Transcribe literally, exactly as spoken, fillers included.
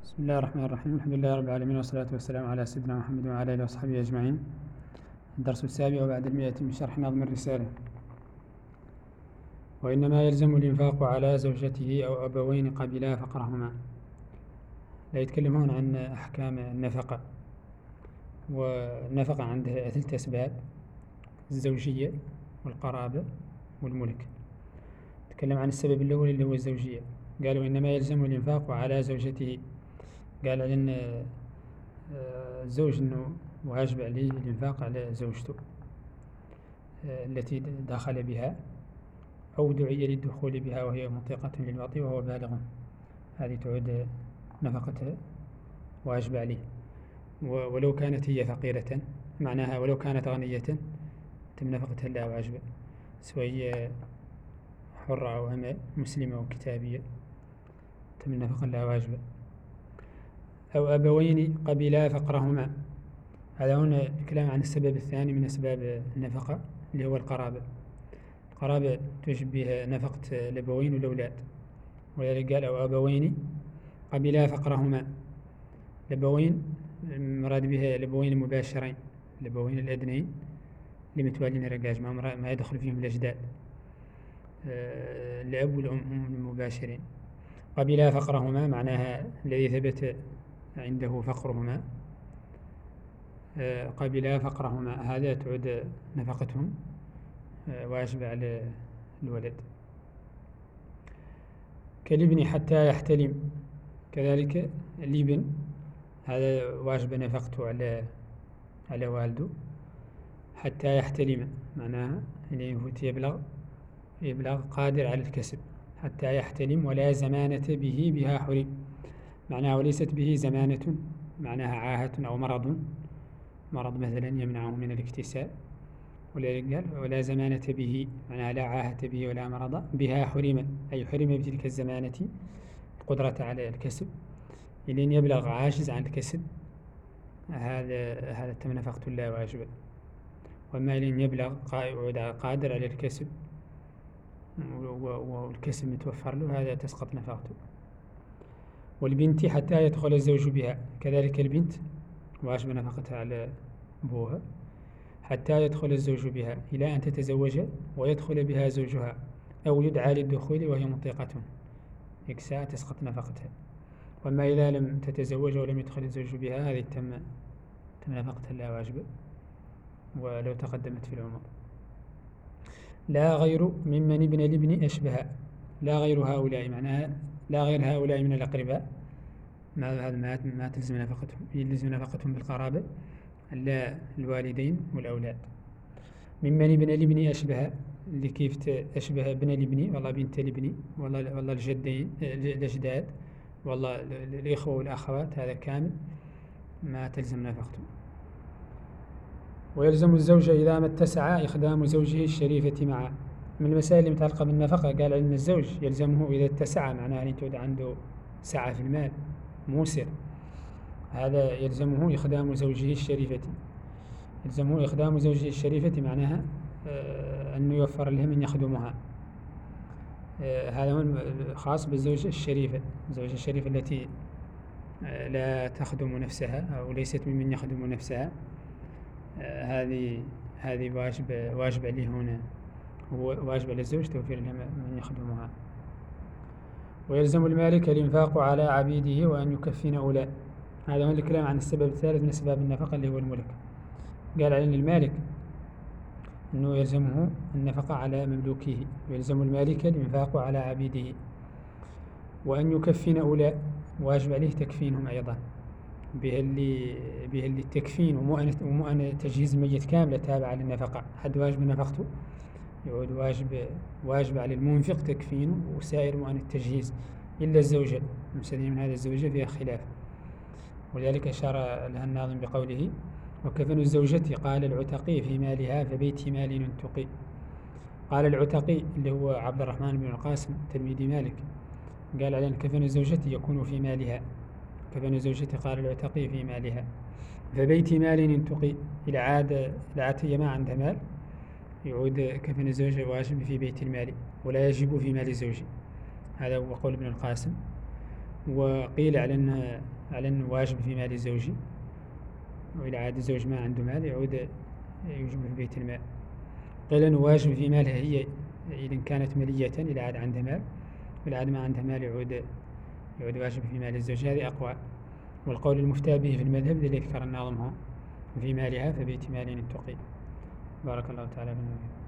بسم الله الرحمن الرحيم. الحمد لله رب العالمين، والصلاة والسلام على سيدنا محمد وعلى آله وصحبه أجمعين. الدرس السابع وبعد المئة من شرح نظم الرسالة. وإنما يلزم الإنفاق على زوجته أو أبوين قبلا فقرهما. لا يتكلم هون عن أحكام النفقة، والنفقة عندها ثلاث أسباب: الزوجية والقرابة والملك. تكلم عن السبب الأول اللي هو الزوجية، قال وإنما يلزم الإنفاق على زوجته. قال أن الزوج أنه واجب عليه الإنفاق على زوجته التي دخل بها أو دعي للدخول بها وهي مطيقة للوطي وهو بالغ، هذه تعود نفقتها واجب عليه. ولو كانت هي فقيرة، معناها ولو كانت غنية تم نفقتها لا واجبة، سواء هي حرة أو أمة، مسلمة أو كتابية، تم نفقة لا واجبة. أو أبوين قبلا فقرهما. هذا هنا الكلام عن السبب الثاني من أسباب النفقة اللي هو القرابة. القرابة تشبه نفقة الأبوين والأولاد، ولذلك قال أو أبوين قبلا فقرهما. الأبوين مراد بها الأبوين المباشرين، الأبوين الأدنين اللي متوالين رقاج، ما يدخل فيهم الأجداد. الأب والأم هم المباشرين. قبلا فقرهما معناها الذي ثبت عنده فقرهما. قبلا فقرهما هذا تعود نفقتهم واجب على الولد. كالابن حتى يحتلم، كذلك الابن هذا واجب نفقته على على والده حتى يحتلم، معناها يعني يبلغ يبلغ قادر على الكسب حتى يحتلم ولا زمانة به بها حرم، معناها وليست به زمانة، معناها عاهة أو مرض مرض مثلا يمنعه من الاكتساب، ولذلك قال ولا زمانة به، معناها لا عاهة به ولا مرض بها حرم، أي حرم بتلك الزمانة القدرة على الكسب إلين يبلغ عاجز عن الكسب، هذا هذا تم نفقة لا واجبة. وما إلين يبلغ قادر على الكسب والكسب متوفر له، هذا تسقط نفقته. والبنت حتى يدخل الزوج بها، كذلك البنت واجب نفقتها على أبوها حتى يدخل الزوج بها، إلى أن تتزوج ويدخل بها زوجها أو يدعى للدخول وهي مطيقة، إكساء تسقط نفقتها. وما إذا لم تتزوج ولم يدخل الزوج بها، هذه تم تم نفقتها لا واجبة ولو تقدمت في العمر. لا غير ممن ابن الابن أشبه، لا غير هؤلاء، معناها لا غير هؤلاء من الأقرباء، ما هذا ما ما تلزم نفقتهم، يلزم نفقتهم بالقرابة، لا الوالدين والأولاد. ممن ابن الابن أشبه، اللي كيف أشبه ابن الابن، والله بنت الابن، والله والله الجدين الأجداد، والله الإخوة والأخوات، هذا كامل ما تلزم نفقته. ويلزم الزوج إذا ما اتسع إخدام زوجه الشريفة معه. من المسائل المتعلقة بالنفقة قال علم الزوج يلزمه إذا اتسع، معناه أن تعود عنده سعة في المال موسر، هذا يلزمه إخدام زوجه الشريفة. يلزمه إخدام زوجه الشريفة معناها آه أنه يوفر له من يخدمها. آه هذا هو خاص بالزوجة الشريفة، الزوجة الشريفة التي آه لا تخدم نفسها أو ليست ممن يخدم نفسها، آه هذه هذه واجب واجب عليه هنا، هو واجب على الزوج توفير له من يخدمها. ويلزم المالك الإنفاق على عبيده وأن يكفين أولاد. هذا هو الكلام عن السبب الثالث من أسباب النفقة اللي هو الملك. قال على المالك أنه يلزمه النفقة على مملوكيه، ويلزم المالك الإنفاق على عبيده وأن يكفين أولاد، واجب عليه تكفينهم أيضا، به اللي به اللي التكفين ومؤن ومؤن تجهيز الميت كاملة تابعة للنفقة، حد واجب نفقته يعود واجب واجب على المنفق تكفينه وسائر مؤن التجهيز، إلا الزوجة المسلمين من هذا الزوجة فيها خلاف، ولذلك أشار لها الناظم بقوله وكفن الزوجة قال العتقي في مالها فبيت مال ينتقي. قال العتقي اللي هو عبد الرحمن بن القاسم تلميذ مالك، قال على كفن الزوجة يكون في مالها، كفن الزوجة قال العتقي في مالها فبيت مال ينتقي، إلى عاد إلى عاد هي ما عندها مال يعود كفن الزوجة واجب في بيت المال ولا يجب في مال الزوج، هذا هو قول ابن القاسم. وقيل على أنه على أنه واجب في مال الزوج، وإذا عاد الزوج ما عنده مال يعود يوجب في بيت المال. قيل أنه واجب في مالها هي إذا كانت ملية، إذا عاد عندها مال، وإذا عاد ما عندها مال يعود يعود واجب في مال الزوج. هذه أقوال، والقول المفتى به في المذهب الذي ذكر الناظم في مالها فبيت مال اتقي. بارك الله تعالى فينا.